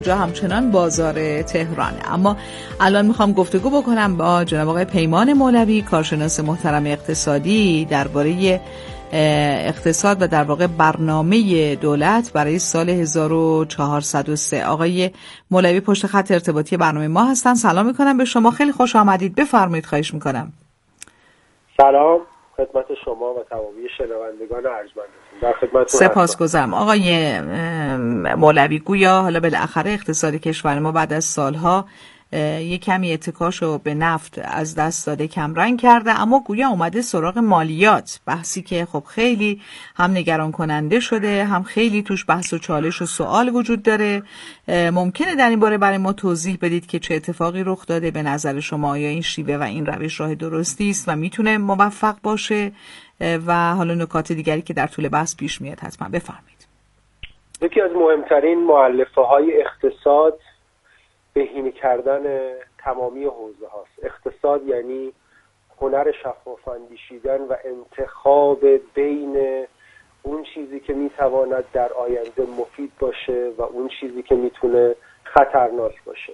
جا همچنان بازار تهرانه. اما الان میخوام گفتگو بکنم با جناب آقای پیمان مولوی، کارشناس محترم اقتصادی، درباره اقتصاد و در واقع برنامه دولت برای سال 1403. آقای مولوی پشت خط ارتباطی برنامه ما هستن. سلام میکنم به شما، خیلی خوش آمدید، بفرمایید. خواهش میکنم. سلام خدمت شما و تمامی شنوندگان ارجمندتون. در خدمتتون سپاسگزارم. آقای مولوی، گویا حالا بالاخره اقتصاد کشور ما بعد از سالها یک کمی اتکاشو به نفت از دست داده، کمرنگ کرده، اما گویا اومده سراغ مالیات، بحثی که خب خیلی هم نگران کننده شده، هم خیلی توش بحث و چالش و سوال وجود داره. ممکنه در این باره برای ما توضیح بدید که چه اتفاقی رخ داده به نظر شما؟ یا این شیوه و این روش راه درستی است و میتونه موفق باشه؟ و حالا نکات دیگری که در طول بحث پیش میاد حتما بفرمایید. یکی از مهمترین مؤلفه‌های اقتصاد بهینه کردن تمامی حوزه هاست. اقتصاد یعنی هنر شفاف اندیشیدن و انتخاب بین اون چیزی که میتواند در آینده مفید باشه و اون چیزی که میتونه خطرناک باشه.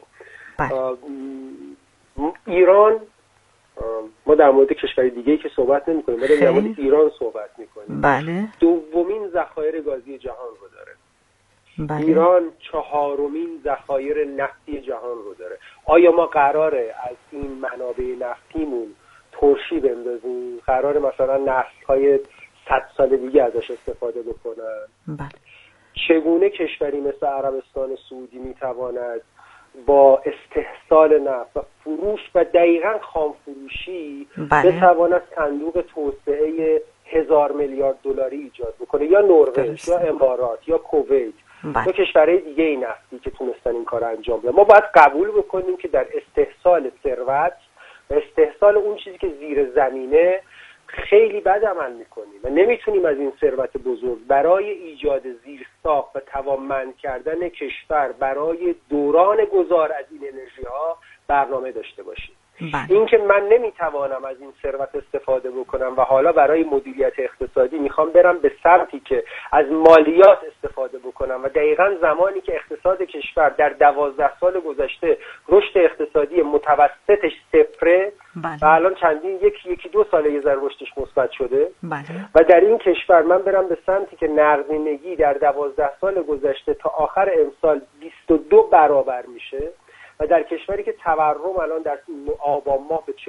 ایران، ما در مورد کشور دیگه‌ای که صحبت نمی‌کنیم، ما در مورد ایران صحبت می‌کنیم. بله. دومین ذخایر گازی جهان رو داره. بله. ایران چهارمین ذخایر نفتی جهان رو داره. آیا ما قراره از این منابع نفتیمون ترشی بندازیم؟ قراره مثلا نسل‌های 100 سال دیگه ازش استفاده بکنن؟ بله. چگونه کشوری مثل عربستان سعودی میتواند با استحصال نفت و فروش و دقیقاً خام فروشی بتواند صندوق توسعه 1000 میلیارد دلاری ایجاد بکنه؟ یا نروژ یا امارات یا کویت یا کشورهای دیگه این نفتی که تونستن این کار انجام بدن. ما باید قبول بکنیم که در استحصال ثروت و استحصال اون چیزی که زیر زمینه خیلی بد عمل میکنیم و نمیتونیم از این ثروت بزرگ برای ایجاد زیرساخت و توانمند کردن کشور برای دوران گذار از این انرژی ها برنامه داشته باشیم. این که من نمیتوانم از این ثروت استفاده بکنم و حالا برای مدیریت اقتصادی میخوام برم به سمتی که از مالیات استفاده بکنم و دقیقاً زمانی که اقتصاد کشور در 12 سال گذشته رشد اقتصادی متوسطش صفره و الان چندین یکی دو ساله یه ذره رشدش مثبت شده و در این کشور من برم به سمتی که نقدینگی در 12 سال گذشته تا آخر امسال 22 برابر میشه و در کشوری که تورم الان در آبان ماه به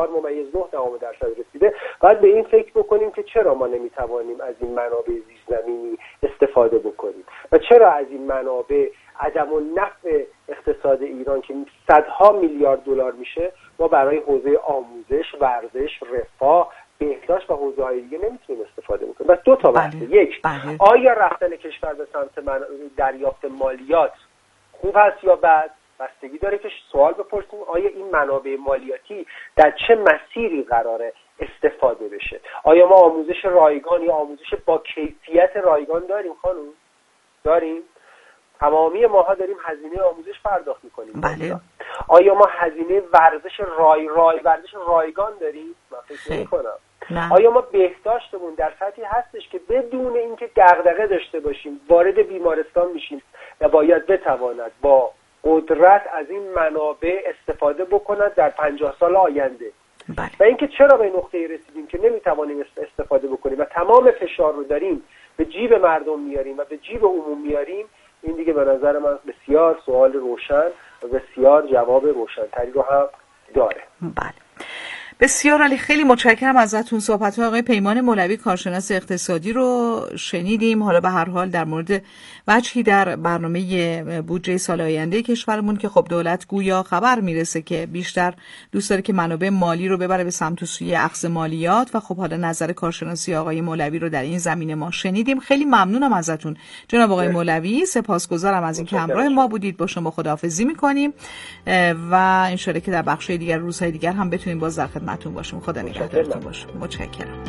44.9% رسیده، باید به این فکر بکنیم که چرا ما نمیتوانیم از این منابع زیرزمینی استفاده بکنیم و چرا از این منابع عدم النفع اقتصاد ایران که صدها میلیارد دلار میشه ما برای حوزه آموزش، ورزش، رفاه، بهداشت و حوزه‌های دیگه نمیتونیم استفاده بکنیم. بس دو تا بحث. یک، آیا رفتن کشور به سمت دریافت مالیات خوب هست یا بد؟ بستگی داره که سوال بپرسیم آیا این منابع مالیاتی در چه مسیری قراره استفاده بشه؟ آیا ما آموزش رایگان یا آموزش با کیفیت رایگان داریم خانم؟ داریم؟ تمامی ماها داریم هزینه آموزش پرداخت میکنیم. بله. آیا ما هزینه ورزش ورزش رایگان داریم؟ من فکر نمی‌کنم. آیا ما بهداشتمون در سطحی هستش که بدون اینکه دغدغه داشته باشیم وارد بیمارستان میشیم و باید بتواند با قدرت از این منابع استفاده بکند در 50 سال آینده؟ بله. و اینکه چرا به نقطه‌ای رسیدیم که نمیتوانیم استفاده بکنیم و تمام فشار رو داریم به جیب مردم میاریم و به جیب عموم میاریم، این دیگه به نظر من بسیار سوال روشن و بسیار جواب روشن‌تری رو هم داره. بله. بسیار عالی، خیلی متشکرم ازتون. صحبت‌های آقای پیمان مولوی کارشناس اقتصادی رو شنیدیم. حالا به هر حال در مورد وجهی در برنامه بودجه سال آینده کشورمون که خب دولت گویا خبر میرسه که بیشتر دوست داره که منابع مالی رو ببره به سمت و سوی اخذ مالیات و خب حالا نظر کارشناسی آقای مولوی رو در این زمینه ما شنیدیم. خیلی ممنونم ازتون جناب آقای مولوی، سپاسگزارم از اینکه همراه ما بودید. با شما خداحافظی می‌کنیم و ان شاءالله که در بخش‌های دیگر روزهای دیگر هم بتونیم باز در خدمتتون باشیم. خدا نگهدارتون باشه. متشکرم.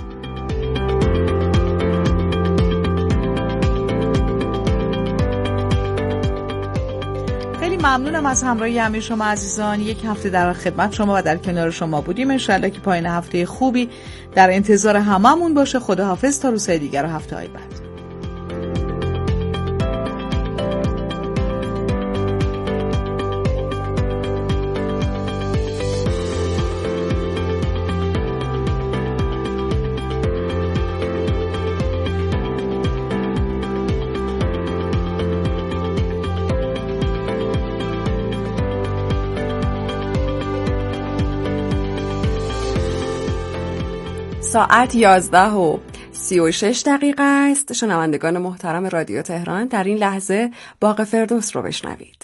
خیلی ممنونم از همراهی همه شما عزیزان. یک هفته در خدمت شما و در کنار شما بودیم. انشالله که پایان هفته خوبی در انتظار هممون باشه. خداحافظ تا روزهای دیگر و هفته‌های بعد. ساعت 11:36 است. شنوندگان محترم رادیو تهران، در این لحظه باغ فردوس رو بشنوید.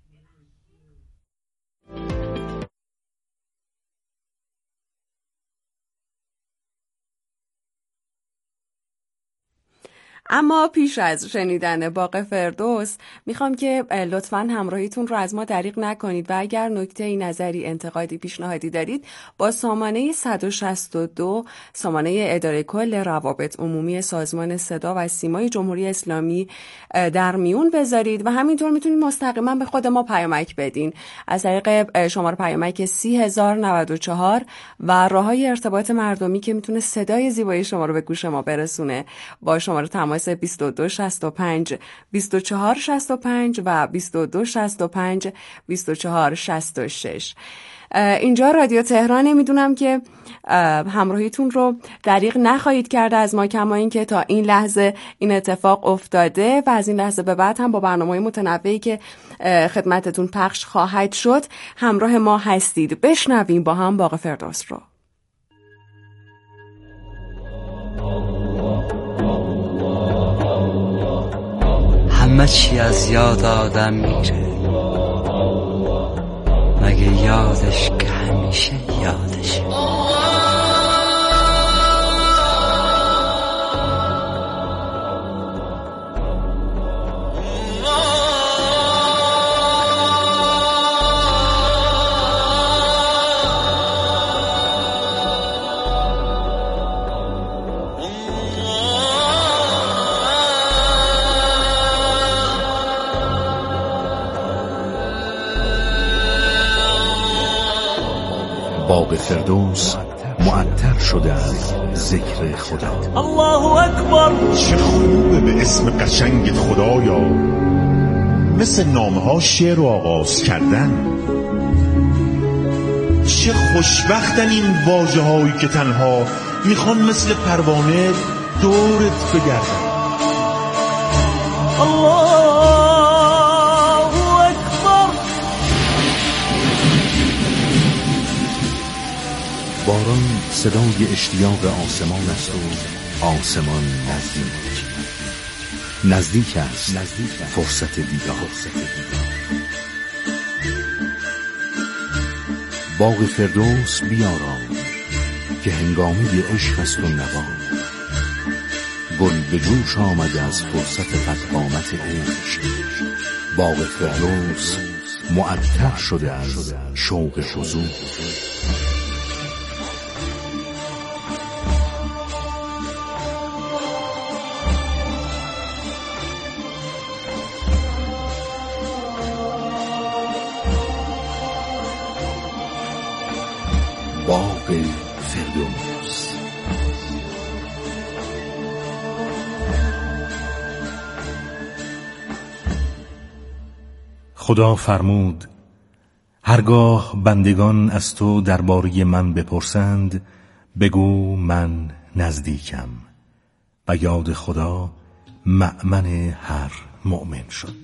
اما پیش از شنیدن باغ فردوس میخوام که لطفاً همراهیتون رو از ما دریغ نکنید و اگر نکته نظری، انتقادی، پیشنهادی دارید با سامانه 162 سامانه اداره کل روابط عمومی سازمان صدا و سیمای جمهوری اسلامی در میون بذارید و همینطور میتونید مستقیما به خود ما پیامک بدین از طریق شماره پیامک 30094 و راههای ارتباط مردمی که میتونه صدای زیبای شما رو به گوش ما برسونه با شماره تماس 2265 2465 و 2265 2466. اینجا رادیو تهران. میدونم که همراهیتون رو دریغ نخواهید کرد از ما، کما این که تا این لحظه این اتفاق افتاده و از این لحظه به بعد هم با برنامه‌های متنوعی که خدمتتون پخش خواهد شد همراه ما هستید. بشنویم با هم باغ فردوس رو. همه چی از یاد آدم میره مگه یادش که همیشه یادشه. باغ فردوس معطر شده از ذکر خدا. الله اکبر. چه خوبه به اسم قشنگ خدایا مثل نامه ها شعر رو آغاز کردن. چه خوشبختن این واژه هایی که تنها میخوان مثل پروانه دورت بگردن. الله باران صدای اشتیاق آسمان است و آسمان نزدیک است فرصت دیدار. باغ فردوس بیارام که هنگامی عشق است و نوا. گل به جوش آمده از فرصت قدقامت عشق. باغ فردوس معطر شده از شوق حضور. باغ فردوس. خدا فرمود هرگاه بندگان از تو درباره من بپرسند بگو من نزدیکم و یاد خدا مأمن هر مؤمن شد.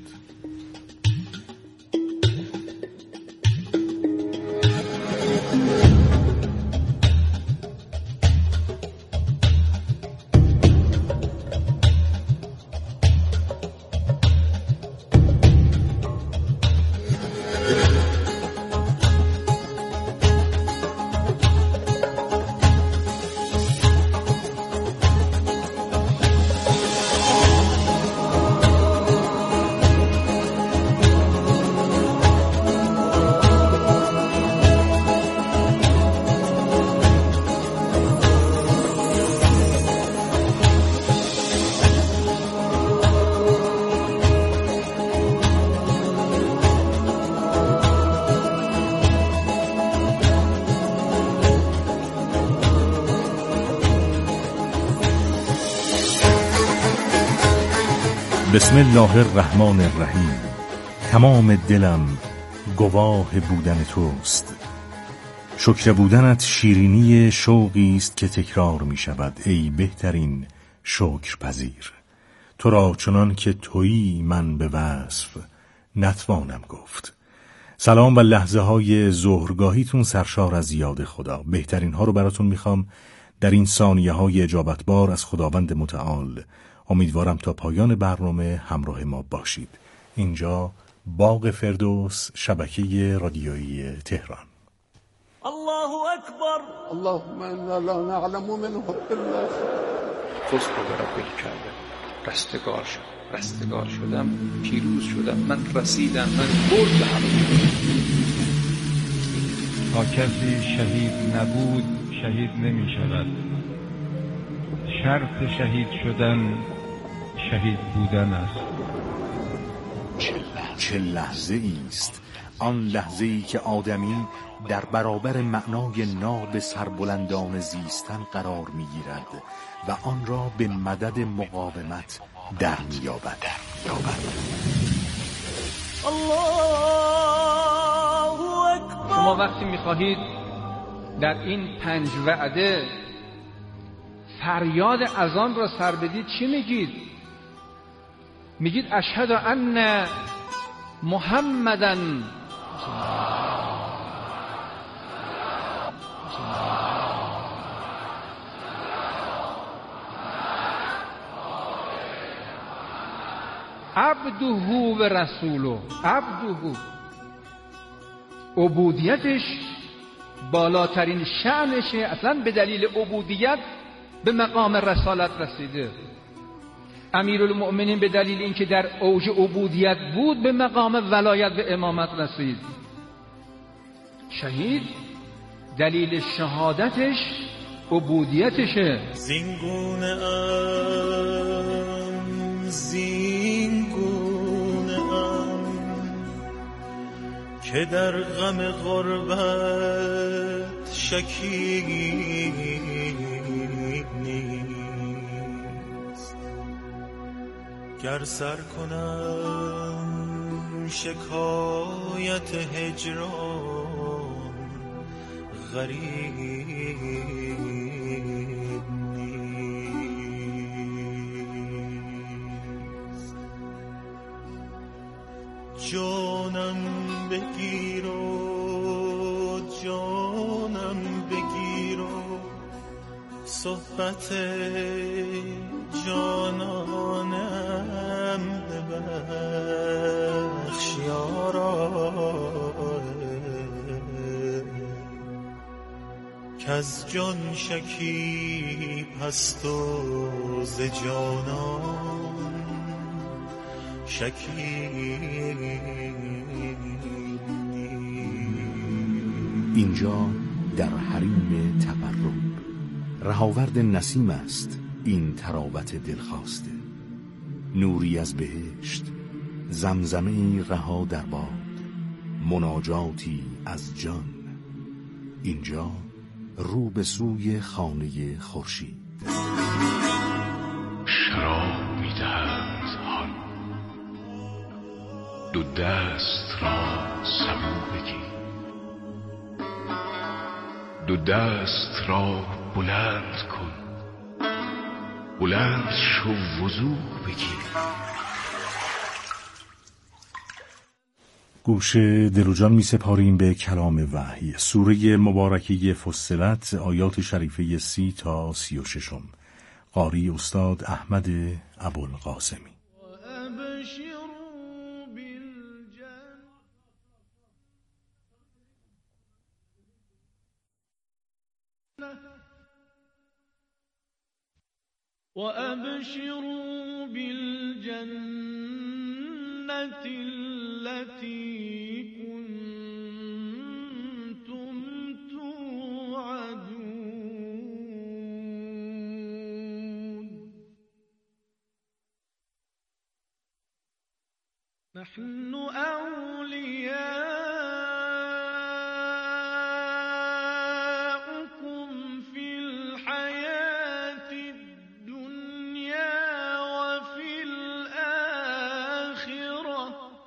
بسم الله الرحمن الرحیم. تمام دلم گواه بودن توست. شکر بودنت شیرینی شوقی است که تکرار می شود ای بهترین شکر پذیر. تو را چنان که تویی من به وصف نتوانم گفت. سلام و لحظه های ظهرگاهیتون سرشار از یاد خدا. بهترین ها رو براتون میخوام در این ثانیه‌های اجابتبار از خداوند متعال امیدوارم تا پایان برنامه همراه ما باشید. اینجا باغ فردوس، شبکه رادیویی تهران. الله اکبر. اللهم انا لا نعلم منه الا فزت برب الکعبه. رستگار شدم، پیروز شدم، من رسیدم، من بردم. تا کسی شهید نبود شهید نمی شود. شرط شهید شدن شهید بودن است. چه لحظه است آن لحظه ای که آدمی در برابر معنای ناب سربلندان زیستن قرار می گیرد و آن را به مدد مقاومت در می یابد. شما وقتی می خواهید در این 5 وعده فریاد اذان را سر بدید چی میگید؟ میگید اشهد ان محمدن عبده و رسوله. عبده، عبودیتش بالاترین شأنشه، اصلا به دلیل عبودیت به مقام رسالت رسیده. امیرالمؤمنین به دلیل اینکه در اوج عبودیت بود به مقام ولایت و امامت رسید. شهید دلیل شهادتش عبودیتشه. زینگونه که در غم غربت شکی نیست. گر سر کنم شکایت هجران غریب نیست. جانم بگیر و جانم بگیر و صحبت جانانم ببخش یارا، کز جان شکیب هست و ز جانان شکیب. اینجا در حریم تقرب رهاورد نسیم است این تراوت دلخواسته. نوری از بهشت، زمزمه‌ای رها در باد، مناجاتی از جان. اینجا رو به سوی خانه خورشید. شراب می‌دهند حال، دو دست را سبو بگیر، دو دست را بلند کن، بلند شو وضو بگیر. گوش دل و جان می سپاریم به کلام وحی، سوره مبارکه فصلت، آیات شریفه 30 تا 36. قاری استاد احمد ابوالقاسمی. وأبشروا بالجنة التي كنتم توعدون. نحن أولياؤكم في الحياة الدنيا وفي الآخرة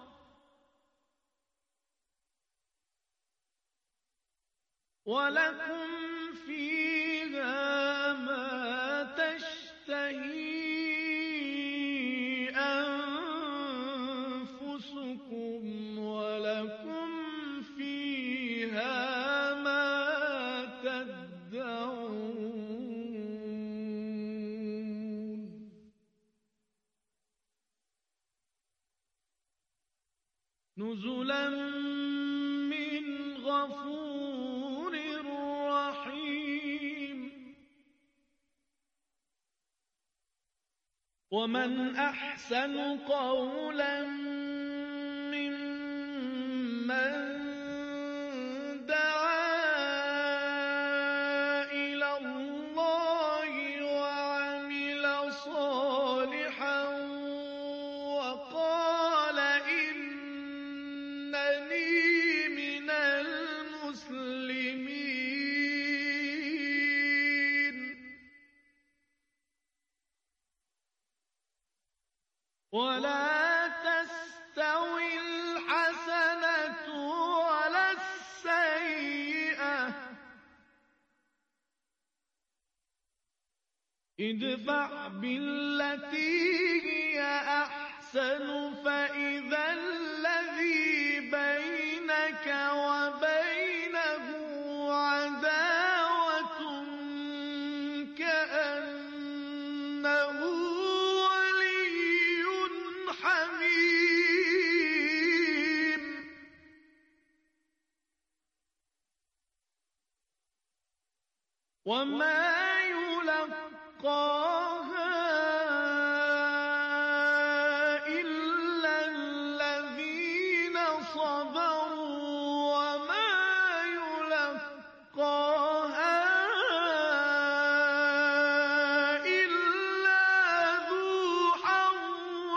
ولكم فيها ما تشتهي أنفسكم ولكم فيها ما تدعون. نزلا من غفور رحيم ومن أحسن قولا ممن ولا تستوي الحسنة ولا السيئة ادفع بالتي هي أحسن فإذا الذي بينك وبينه عداوة كأنه حميم وما يلقاها إلا الذين صبروا وما يلقاها إلا ذو حظ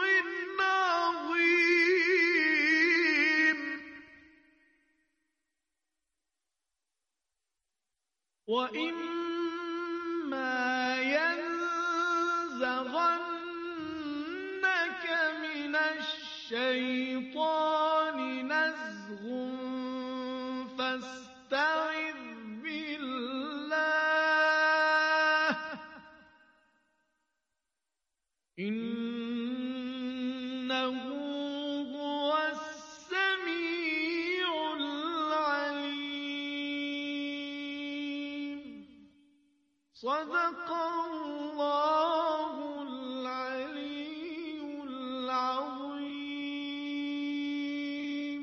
عظيم وإما ينزغنك من الشيطان نزغ فاستعذ بالله إنه هو السميع العليم صدق الله العلي العظيم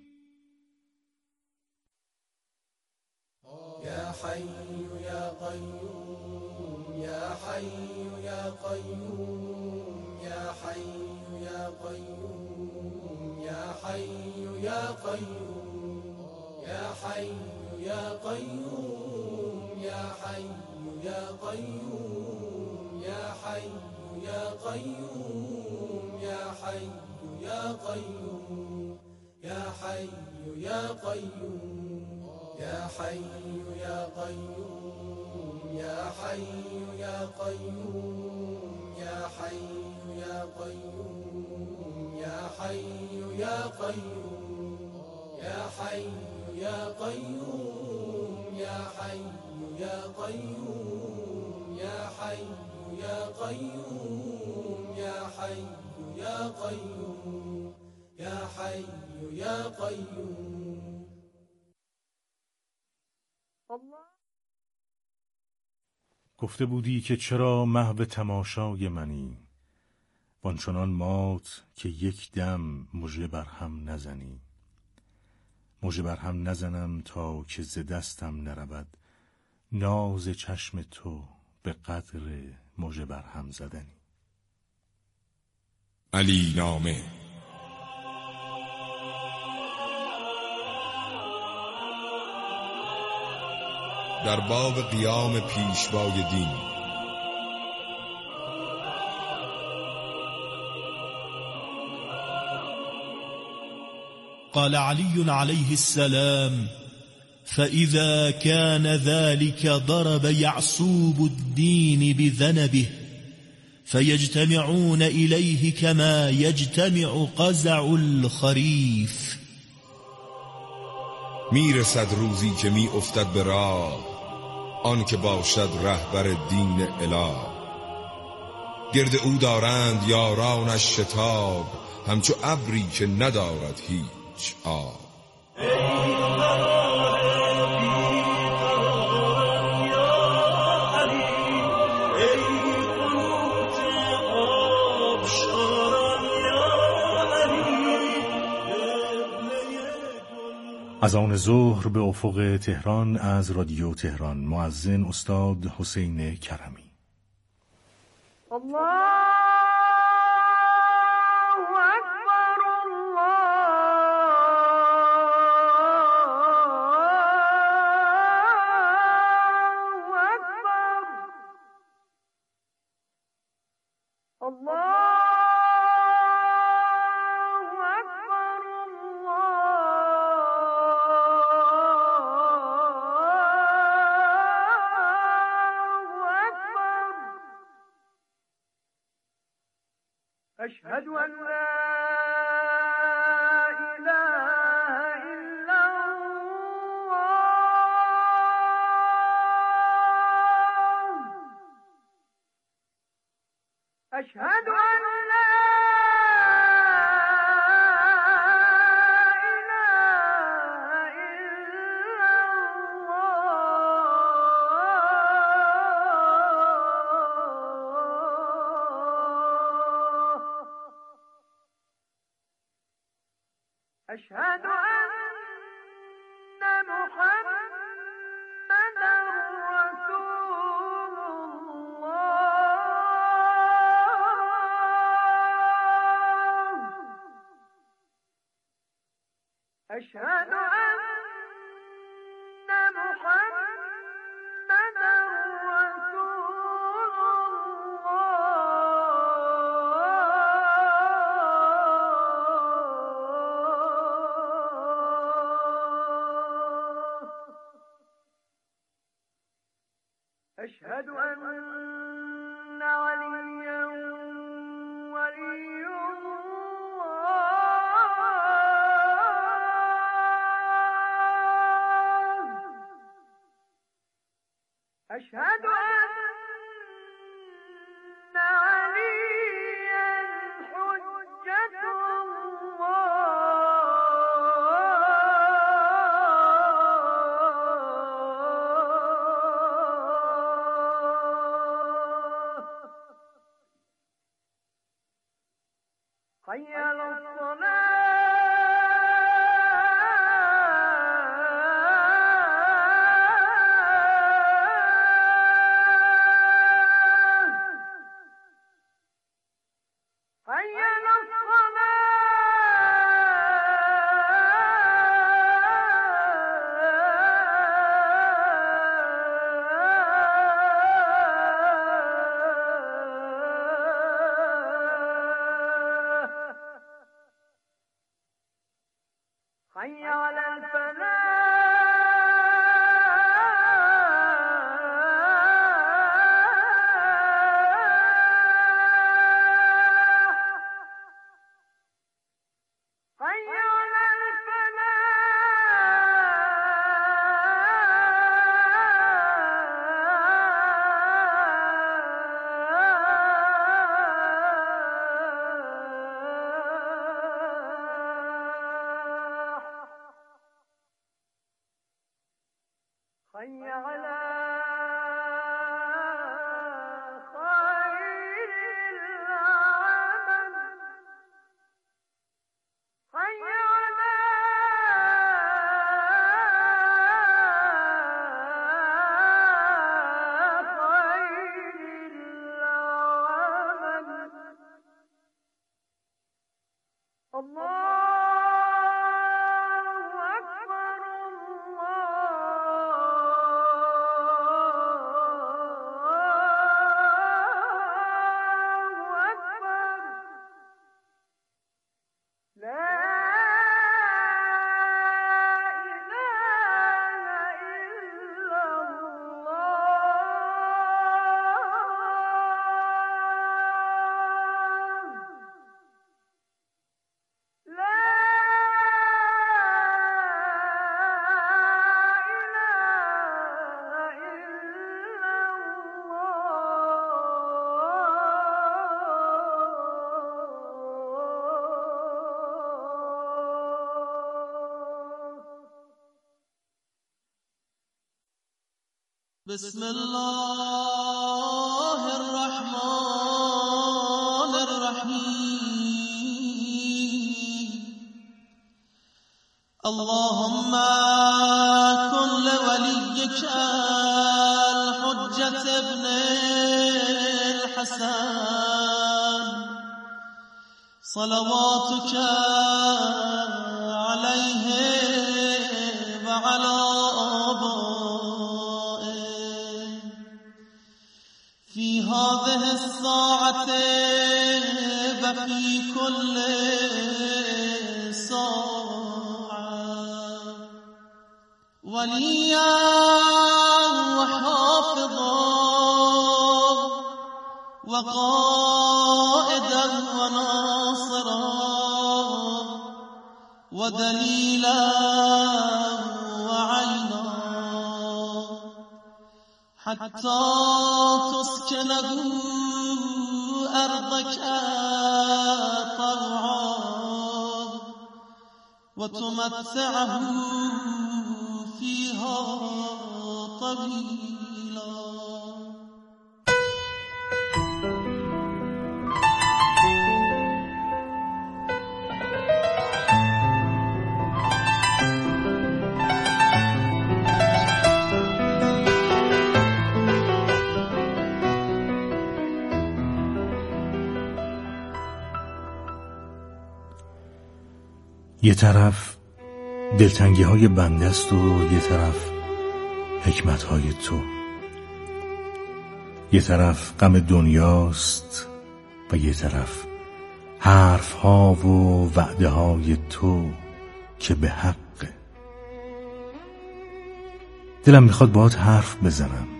يا حي يا قيوم يا حي يا قيوم يا حي يا قيوم يا حي يا قيوم يا حي يا قيوم يا حي يا قيوم يا حي يا قيوم يا حي يا قيوم يا حي يا قيوم يا حي يا قيوم يا حي يا قيوم يا حي يا قيوم يا حي يا قيوم يا حي يا قيوم يا حي يا قيوم يا حي يا قيوم يا حي يا قيوم يا حي يا قيوم گفته بودی که چرا محو تماشای منی وانچنان مات که یک دم مژه بر هم نزنی مژه بر هم نزنم تا که ز دستم نرود ناز چشم تو به قدر مژه بر هم زدنی. علی نامه. در باب قیام پیشوای دین. قال علي عليه السلام: فإذا كان ذلك ضرب يعصوب الدين بذنبه فيجتمعون إليه كما يجتمع قزع الخريف. میرسد روزی که می افتد به راه آن که باشد رهبر دین اله. گرد او دارند یارانش شتاب همچو ابری که ندارد هیچ آب. از آن ظهر به افق تهران از رادیو تهران، مؤذن استاد حسین کرمی. الله اکبر الله أشهد أن لا إله إلا الله أشهد أن لا أشهد أن محمدًا رسول الله أشهد أن محمدًا رسول أشهد أن عليا ولي الله أشهد أن عليا حجة حي على حي على حي على خير العمل حي على خير العمل الله بسم الله الرحمن الرحیم اللهم كن لوليك الحجة ابن الحسن صلواتك عليه وعلى آبائه في هذه الساعة وفي كل وليا وحافظا وقائدا وناصرا ودليلا وعينا حتى تسكنه أرضك طوعا وتمتعه فيها طويلا. یه طرف دلتنگی های بنده است و یه طرف حکمت های تو، یه طرف غم دنیاست و یه طرف حرف ها و وعده های تو که به حقه. دلم میخواد باهات حرف بزنم،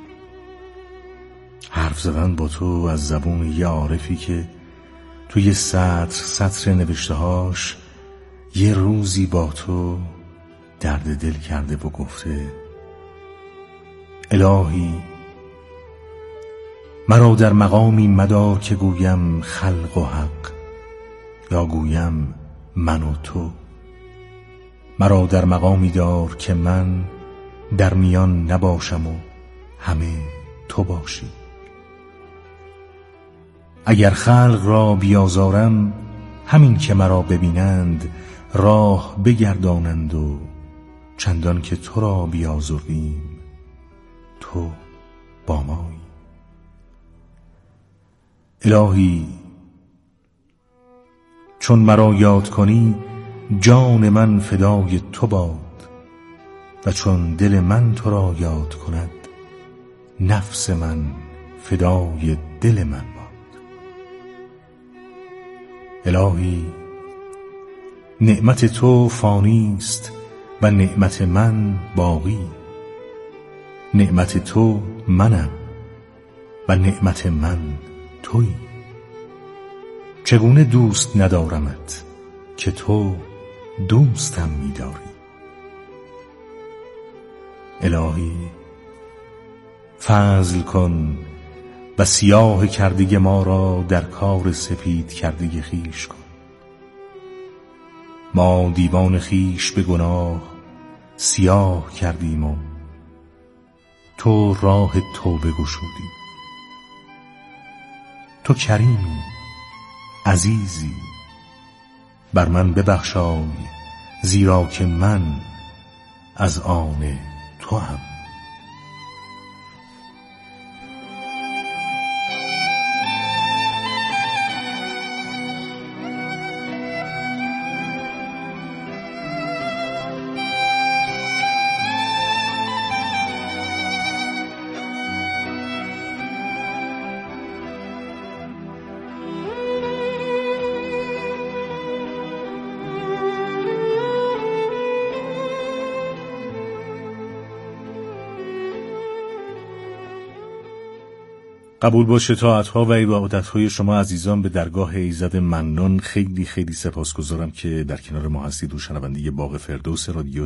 حرف زدن با تو از زبون یه عارفی که توی سطر نوشتهاش یه روزی با تو درد دل کرده و گفته الهی مرا در مقامی مدار که گویم خلق و حق یا گویم من و تو. مرا در مقامی دار که من در میان نباشم و همه تو باشی. اگر خلق را بیازارم همین که مرا ببینند راه بگردانند و چندان که تو را بیازردیم تو با مایی. الهی چون مرا یاد کنی جان من فدای تو باد و چون دل من تو را یاد کند نفس من فدای دل من باد. الهی نعمت تو فانی است و نعمت من باقی. نعمت تو منم و نعمت من تویی. چگونه دوست ندارمت که تو دوستم می‌داری. الهی فضل کن و سیاه کردگی ما را در کار سپید کردگی خویش کن. ما دیوان خویش به گناه سیاه کردیم و تو راه توبه گشودی. تو کریمی عزیزی بر من ببخشای زیرا که من از آن تو هم. قبول باشه طاعت‌ها و عبادت‌های شما عزیزان به درگاه ایزد منان. خیلی خیلی سپاسگزارم که در کنار ما هستید و شنونده باغ فردوس رادیو